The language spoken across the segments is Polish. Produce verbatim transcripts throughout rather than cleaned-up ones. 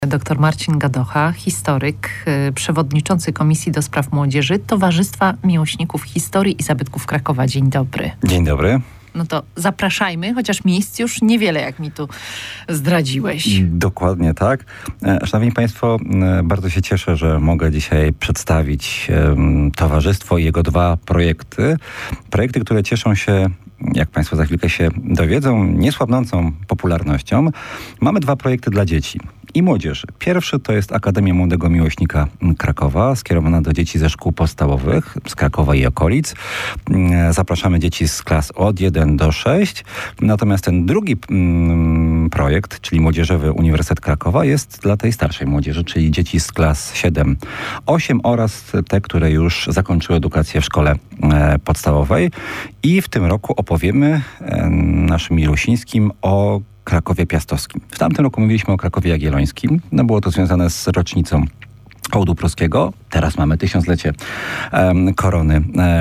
Doktor Marcin Gadocha, historyk, przewodniczący Komisji do Spraw Młodzieży Towarzystwa Miłośników Historii i Zabytków Krakowa. Dzień dobry. Dzień dobry. No to zapraszajmy, chociaż miejsc już niewiele, jak mi tu zdradziłeś. Dokładnie tak. Szanowni Państwo, bardzo się cieszę, że mogę dzisiaj przedstawić towarzystwo i jego dwa projekty. Projekty, które cieszą się, jak Państwo za chwilkę się dowiedzą, niesłabnącą popularnością. Mamy dwa projekty dla dzieci i młodzieży. Pierwszy to jest Akademia Młodego Miłośnika Krakowa, skierowana do dzieci ze szkół podstawowych z Krakowa i okolic. Zapraszamy dzieci z klas od jeden do sześć. Natomiast ten drugi mm, projekt, czyli Młodzieżowy Uniwersytet Krakowa, jest dla tej starszej młodzieży, czyli dzieci z klas siedem osiem oraz te, które już zakończyły edukację w szkole e, podstawowej. I w tym roku opowiemy e, naszym miłośnińskim o Krakowie Piastowskim. W tamtym roku mówiliśmy o Krakowie Jagiellońskim. No było to związane z rocznicą hołdu pruskiego. Teraz mamy tysiąclecie um, korony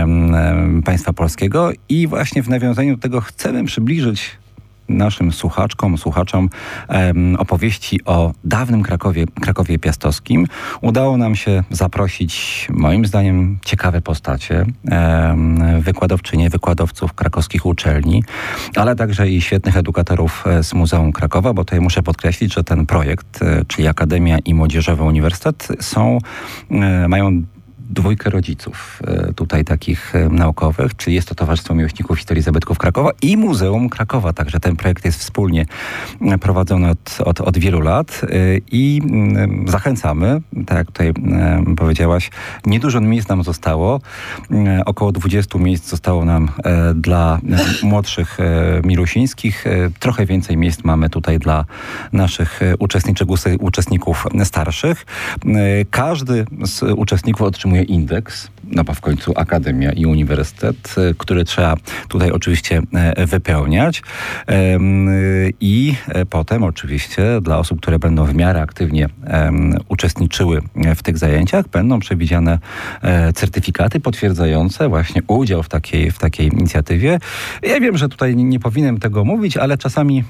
um, państwa polskiego i właśnie w nawiązaniu do tego chcemy przybliżyć naszym słuchaczkom, słuchaczom um, opowieści o dawnym Krakowie, Krakowie Piastowskim. Udało nam się zaprosić, moim zdaniem, ciekawe postacie, um, wykładowczynie, wykładowców krakowskich uczelni, ale także i świetnych edukatorów z Muzeum Krakowa, bo tutaj muszę podkreślić, że ten projekt, czyli Akademia i Młodzieżowy Uniwersytet są, mają dwójkę rodziców tutaj takich naukowych, czyli jest to Towarzystwo Miłośników Historii i Zabytków Krakowa i Muzeum Krakowa. Także ten projekt jest wspólnie prowadzony od, od, od wielu lat i zachęcamy, tak jak tutaj powiedziałaś, niedużo miejsc nam zostało. Około dwudziestu miejsc zostało nam dla młodszych milusińskich. Trochę więcej miejsc mamy tutaj dla naszych uczestników starszych. Każdy z uczestników otrzymuje indeks, no bo w końcu Akademia i Uniwersytet, który trzeba tutaj oczywiście wypełniać. I potem oczywiście dla osób, które będą w miarę aktywnie uczestniczyły w tych zajęciach, będą przewidziane certyfikaty potwierdzające właśnie udział w takiej, w takiej inicjatywie. Ja wiem, że tutaj nie powinienem tego mówić, ale czasami...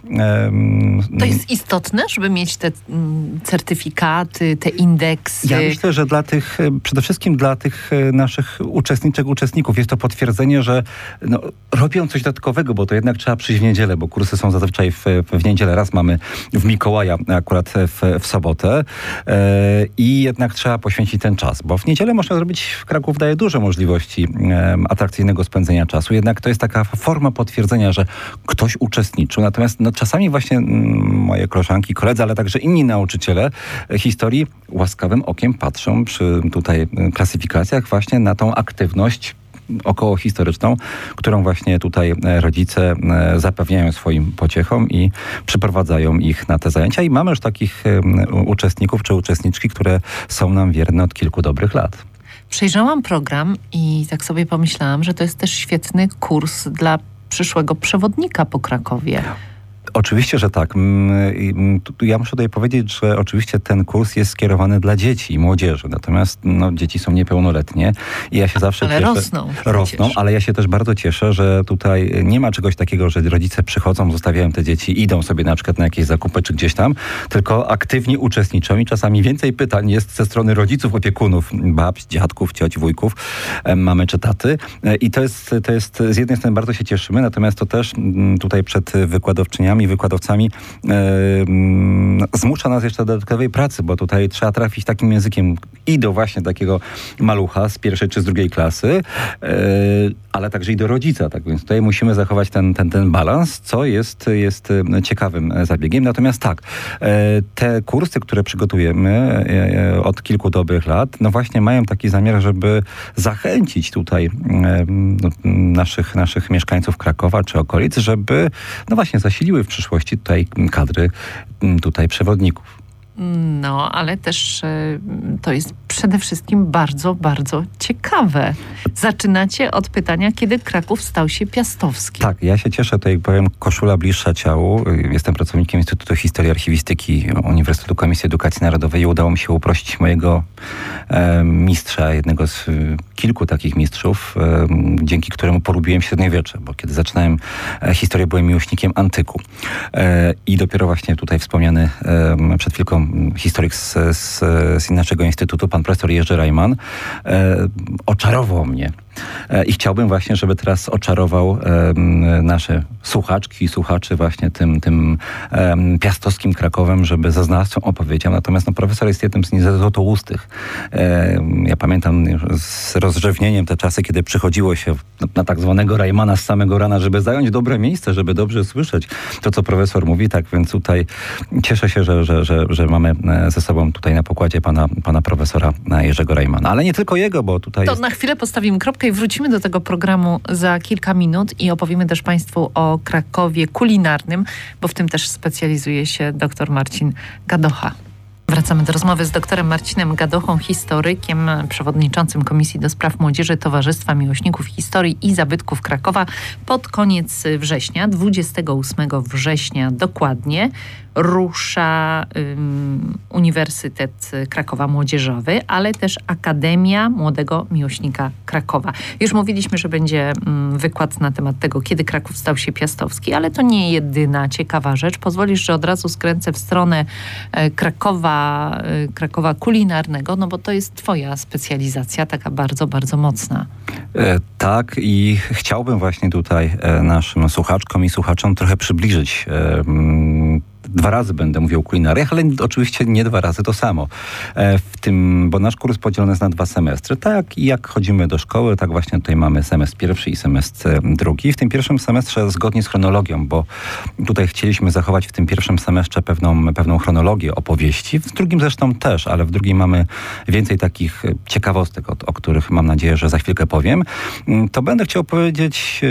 To jest istotne, żeby mieć te certyfikaty, te indeksy? Ja myślę, że dla tych, przede wszystkim dla tych naszych uczestniczek, uczestników jest to potwierdzenie, że no, robią coś dodatkowego, bo to jednak trzeba przyjść w niedzielę, bo kursy są zazwyczaj w, w niedzielę. Raz mamy w Mikołaja, akurat w, w sobotę e, i jednak trzeba poświęcić ten czas, bo w niedzielę można zrobić, Kraków daje dużo możliwości e, atrakcyjnego spędzenia czasu, jednak to jest taka forma potwierdzenia, że ktoś uczestniczył. Natomiast no, czasami właśnie m, moje koleżanki, koledzy, ale także inni nauczyciele historii łaskawym okiem patrzą przy tutaj klasyfikacjach właśnie na tą aktywność okołohistoryczną, którą właśnie tutaj rodzice zapewniają swoim pociechom i przyprowadzają ich na te zajęcia. I mamy już takich uczestników czy uczestniczki, które są nam wierne od kilku dobrych lat. Przejrzałam program i tak sobie pomyślałam, że to jest też świetny kurs dla przyszłego przewodnika po Krakowie. Oczywiście, że tak. Ja muszę tutaj powiedzieć, że oczywiście ten kurs jest skierowany dla dzieci i młodzieży. Natomiast no, dzieci są niepełnoletnie i ja się zawsze ale cieszę. rosną. Rosną, ale ja się też bardzo cieszę, że tutaj nie ma czegoś takiego, że rodzice przychodzą, zostawiają te dzieci, idą sobie na przykład na jakieś zakupy czy gdzieś tam, tylko aktywnie uczestniczą i czasami więcej pytań jest ze strony rodziców, opiekunów, babć, dziadków, cioć, wujków, mamy czy taty. I to jest, to jest z jednej strony bardzo się cieszymy, natomiast to też tutaj przed wykładowczyniami i wykładowcami e, zmusza nas jeszcze do dodatkowej pracy, bo tutaj trzeba trafić takim językiem i do właśnie takiego malucha z pierwszej czy z drugiej klasy, e, ale także i do rodzica. Tak więc tutaj musimy zachować ten, ten, ten balans, co jest, jest ciekawym zabiegiem. Natomiast tak, e, te kursy, które przygotujemy e, od kilku dobrych lat, no właśnie mają taki zamiar, żeby zachęcić tutaj e, no, naszych, naszych mieszkańców Krakowa czy okolic, żeby no właśnie zasiliły w przyszłości tutaj kadry tutaj przewodników. No, ale też y, to jest przede wszystkim bardzo, bardzo ciekawe. Zaczynacie od pytania, kiedy Kraków stał się piastowski. Tak, ja się cieszę, tutaj powiem, koszula bliższa ciału. Jestem pracownikiem Instytutu Historii i Archiwistyki Uniwersytetu Komisji Edukacji Narodowej i udało mi się uprościć mojego e, mistrza, jednego z e, kilku takich mistrzów, e, dzięki któremu polubiłem średniowiecze, bo kiedy zaczynałem e, historię, byłem miłośnikiem antyku. E, I dopiero właśnie tutaj wspomniany e, przed chwilką historyk z, z, z naszego instytutu, pan profesor Jerzy Rajman, e, oczarował mnie. I chciałbym właśnie, żeby teraz oczarował um, nasze słuchaczki i słuchaczy właśnie tym, tym um, piastowskim Krakowem, żeby za znawstwem opowiedział. Natomiast no, profesor jest jednym z niezłotoustych. Um, ja pamiętam z rozrzewnieniem te czasy, kiedy przychodziło się na, na tak zwanego Rajmana z samego rana, żeby zająć dobre miejsce, żeby dobrze słyszeć to, co profesor mówi. Tak więc tutaj cieszę się, że, że, że, że mamy ze sobą tutaj na pokładzie pana, pana profesora Jerzego Rajmana. Ale nie tylko jego, bo tutaj To jest... na chwilę postawimy kropkę i wrócimy do tego programu za kilka minut i opowiemy też Państwu o Krakowie kulinarnym, bo w tym też specjalizuje się dr Marcin Gadocha. Wracamy do rozmowy z doktorem Marcinem Gadochą, historykiem, przewodniczącym Komisji do Spraw Młodzieży Towarzystwa Miłośników Historii i Zabytków Krakowa. Pod koniec września, dwudziestego ósmego września dokładnie, rusza um, Uniwersytet Krakowa Młodzieżowy, ale też Akademia Młodego Miłośnika Krakowa. Już mówiliśmy, że będzie um, wykład na temat tego, kiedy Kraków stał się piastowski, ale to nie jedyna ciekawa rzecz. Pozwolisz, że od razu skręcę w stronę e, Krakowa, e, Krakowa kulinarnego, no bo to jest twoja specjalizacja, taka bardzo, bardzo mocna. E, tak i chciałbym właśnie tutaj e, naszym słuchaczkom i słuchaczom trochę przybliżyć e, Dwa razy będę mówił o kulinariach, ale oczywiście nie dwa razy to samo. E, w tym, bo nasz kurs podzielony jest na dwa semestry. Tak i jak chodzimy do szkoły, tak właśnie tutaj mamy semestr pierwszy i semestr drugi. W tym pierwszym semestrze zgodnie z chronologią, bo tutaj chcieliśmy zachować w tym pierwszym semestrze pewną, pewną chronologię opowieści. W drugim zresztą też, ale w drugim mamy więcej takich ciekawostek, o, o których mam nadzieję, że za chwilkę powiem. To będę chciał powiedzieć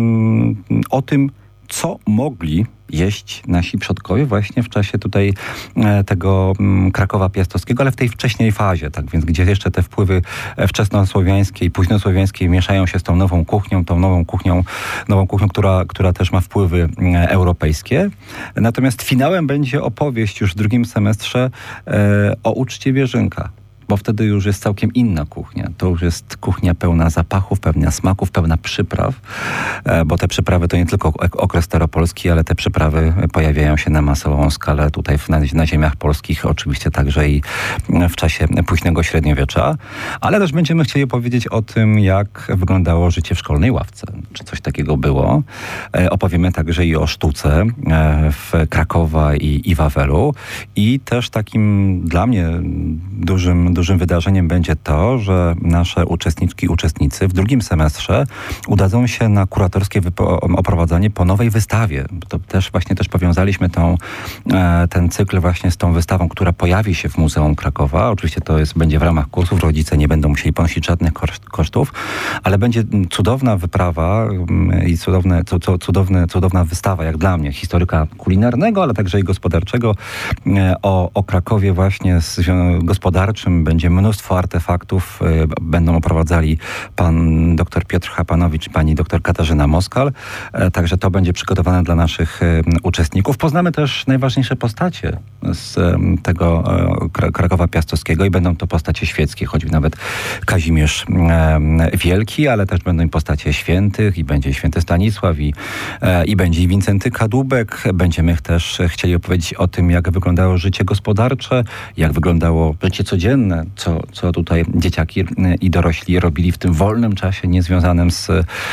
yy, o tym, co mogli jeść nasi przodkowie właśnie w czasie tutaj e, tego m, Krakowa Piastowskiego, ale w tej wcześniej fazie, tak więc gdzie jeszcze te wpływy wczesnosłowiańskie i późnosłowiańskie mieszają się z tą nową kuchnią, tą nową kuchnią, nową kuchnią, która, która też ma wpływy e, europejskie. Natomiast finałem będzie opowieść już w drugim semestrze e, o uczcie Wierzynka. Bo wtedy już jest całkiem inna kuchnia. To już jest kuchnia pełna zapachów, pełna smaków, pełna przypraw, bo te przyprawy to nie tylko okres staropolski, ale te przyprawy pojawiają się na masową skalę tutaj na, na ziemiach polskich, oczywiście także i w czasie późnego średniowiecza. Ale też będziemy chcieli powiedzieć o tym, jak wyglądało życie w szkolnej ławce. Czy coś takiego było. Opowiemy także i o sztuce w Krakowa i, i Wawelu. I też takim dla mnie dużym Dużym wydarzeniem będzie to, że nasze uczestniczki i uczestnicy w drugim semestrze udadzą się na kuratorskie wypo- oprowadzanie po nowej wystawie. To też właśnie też powiązaliśmy tą, e, ten cykl właśnie z tą wystawą, która pojawi się w Muzeum Krakowa. Oczywiście to jest, będzie w ramach kursów, rodzice nie będą musieli ponosić żadnych koszt, kosztów, ale będzie cudowna wyprawa mm, i cudowne, cu, cu, cudowne, cudowna wystawa, jak dla mnie, historyka kulinarnego, ale także i gospodarczego e, o, o Krakowie właśnie z gospodarczym. Będzie mnóstwo artefaktów. Będą oprowadzali pan dr Piotr Chapanowicz i pani dr Katarzyna Moskal. Także to będzie przygotowane dla naszych uczestników. Poznamy też najważniejsze postacie z tego Krakowa Piastowskiego i będą to postacie świeckie, choćby nawet Kazimierz Wielki, ale też będą i postacie świętych i będzie święty Stanisław i, i będzie i Wincenty Kadłubek. Będziemy też chcieli opowiedzieć o tym, jak wyglądało życie gospodarcze, jak wyglądało życie codzienne, co, co tutaj dzieciaki i dorośli robili w tym wolnym czasie niezwiązanym z,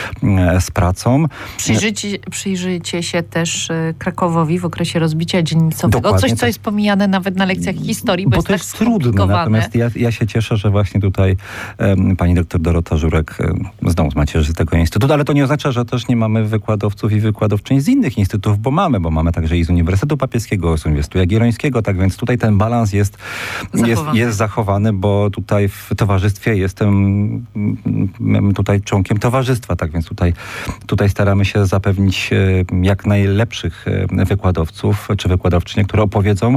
z pracą. Przyjrzycie, przyjrzycie się też Krakowowi w okresie rozbicia dzielnicowego. Dokładnie, Coś, co tak. jest pomijane nawet na lekcjach historii, bo, bo jest to tak jest trudne. Natomiast ja, ja się cieszę, że właśnie tutaj um, pani doktor Dorota Żurek um, znowu z macierzystego instytutu, ale to nie oznacza, że też nie mamy wykładowców i wykładowczyń z innych instytutów, bo mamy, bo mamy także i z Uniwersytetu Papieskiego, z Uniwersytetu Jagiellońskiego, tak więc tutaj ten balans jest zachowany. Jest, jest zachowany, bo tutaj w towarzystwie jestem tutaj członkiem towarzystwa, tak więc tutaj, tutaj staramy się zapewnić jak najlepszych wykładowców czy wykładowczynie, które opowiedzą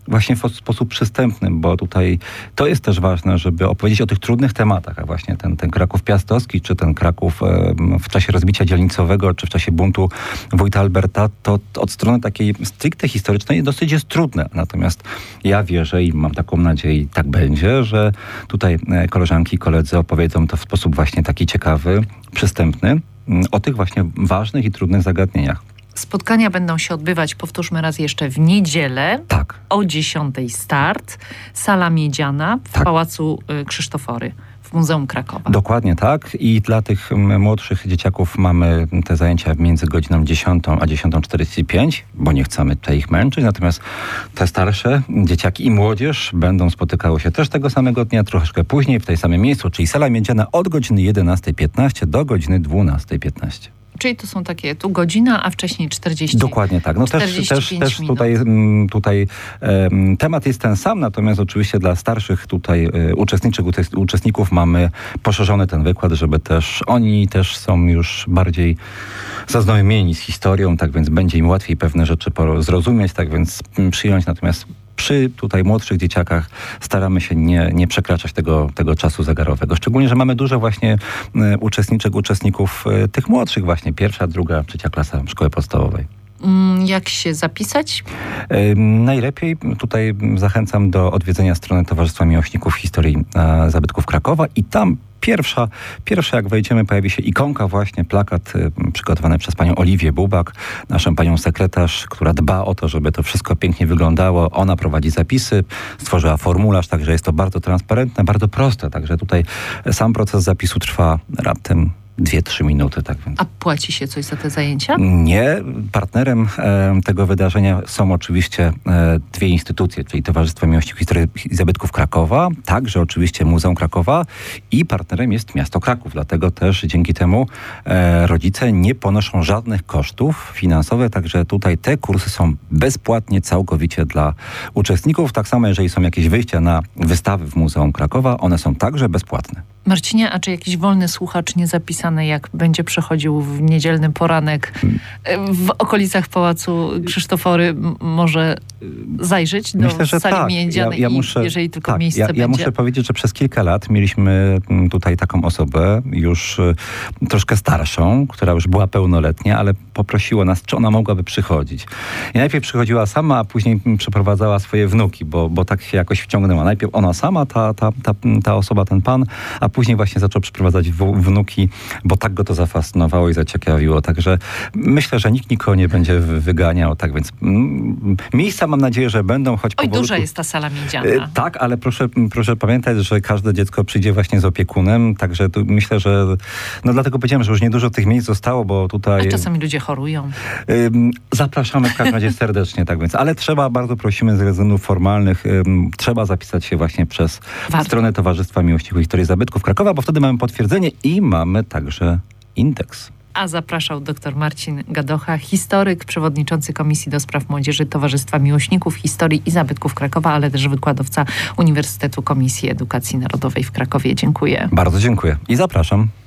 właśnie w sposób przystępny, bo tutaj to jest też ważne, żeby opowiedzieć o tych trudnych tematach, a właśnie ten, ten Kraków Piastowski, czy ten Kraków w czasie rozbicia dzielnicowego, czy w czasie buntu wójta Alberta, to od strony takiej stricte historycznej dosyć jest trudne. Natomiast ja wierzę i mam taką nadzieję, i tak będzie, że tutaj koleżanki i koledzy opowiedzą to w sposób właśnie taki ciekawy, przystępny, o tych właśnie ważnych i trudnych zagadnieniach. Spotkania będą się odbywać, powtórzmy raz jeszcze, w niedzielę. Tak. O dziesiątej start. Sala Miedziana w tak. Pałacu Krzysztofory w Muzeum Krakowa. Dokładnie tak. I dla tych młodszych dzieciaków mamy te zajęcia między godziną dziesiątą a dziesiątą czterdzieści pięć, bo nie chcemy tutaj ich męczyć. Natomiast te starsze dzieciaki i młodzież będą spotykały się też tego samego dnia, troszeczkę później w tej samym miejscu, czyli Sala Miedziana od godziny jedenastej piętnaście do godziny dwunastej piętnaście. Czyli to są takie tu godzina, a wcześniej czterdzieści. Dokładnie tak. No też, też, też tutaj, tutaj um, temat jest ten sam, natomiast oczywiście dla starszych tutaj um, uczestniczek, uczestników mamy poszerzony ten wykład, żeby też oni też są już bardziej zaznajomieni z historią, tak więc będzie im łatwiej pewne rzeczy zrozumieć, tak więc przyjąć. Natomiast przy tutaj młodszych dzieciakach staramy się nie, nie przekraczać tego, tego czasu zegarowego. Szczególnie, że mamy dużo właśnie y, uczestniczek, uczestników y, tych młodszych właśnie, pierwsza, druga, trzecia klasa szkoły podstawowej. Jak się zapisać? Y, najlepiej tutaj zachęcam do odwiedzenia strony Towarzystwa Miłośników Historii e, Zabytków Krakowa i tam Pierwsza, pierwsza, jak wejdziemy, pojawi się ikonka, właśnie plakat y, przygotowany przez panią Oliwię Bubak, naszą panią sekretarz, która dba o to, żeby to wszystko pięknie wyglądało. Ona prowadzi zapisy, stworzyła formularz, także jest to bardzo transparentne, bardzo proste. Także tutaj sam proces zapisu trwa raptem dwie trzy minuty. Tak więc. A płaci się coś za te zajęcia? Nie. Partnerem e, tego wydarzenia są oczywiście e, dwie instytucje, czyli Towarzystwo Miłośników Historii i Zabytków Krakowa, także oczywiście Muzeum Krakowa i partnerem jest miasto Kraków. Dlatego też dzięki temu e, rodzice nie ponoszą żadnych kosztów finansowych, także tutaj te kursy są bezpłatnie całkowicie dla uczestników. Tak samo jeżeli są jakieś wyjścia na wystawy w Muzeum Krakowa, one są także bezpłatne. Marcinie, a czy jakiś wolny słuchacz niezapisany, jak będzie przechodził w niedzielny poranek w okolicach Pałacu Krzysztofory, m- może zajrzeć do Myślę, że sali tak. Miedzianej, ja, ja muszę, jeżeli tylko tak, miejsce ja, będzie? Ja muszę powiedzieć, że przez kilka lat mieliśmy tutaj taką osobę, już troszkę starszą, która już była pełnoletnia, ale poprosiła nas, czy ona mogłaby przychodzić. I najpierw przychodziła sama, a później przeprowadzała swoje wnuki, bo, bo tak się jakoś wciągnęła. Najpierw ona sama, ta, ta, ta, ta osoba, ten pan, a później właśnie zaczął przyprowadzać w, wnuki, bo tak go to zafascynowało i zaciekawiło. Także myślę, że nikt nikogo nie będzie wyganiał. Tak więc mm, miejsca mam nadzieję, że będą, choć Oj, powolutku... duża jest ta sala Miedziana. E, tak, ale proszę, proszę pamiętać, że każde dziecko przyjdzie właśnie z opiekunem, także tu myślę, że no dlatego powiedziałem, że już niedużo tych miejsc zostało, bo tutaj... A czasami ludzie chorują. Y, zapraszamy w każdym razie serdecznie, tak więc. Ale trzeba, bardzo prosimy z względów formalnych, y, trzeba zapisać się właśnie przez Warto. stronę Towarzystwa Miłośników Historii Zabytków Krakowa, bo wtedy mamy potwierdzenie i mamy także indeks. A zapraszał dr Marcin Gadocha, historyk, przewodniczący Komisji do Spraw Młodzieży Towarzystwa Miłośników Historii i Zabytków Krakowa, ale też wykładowca Uniwersytetu Komisji Edukacji Narodowej w Krakowie. Dziękuję. Bardzo dziękuję i zapraszam.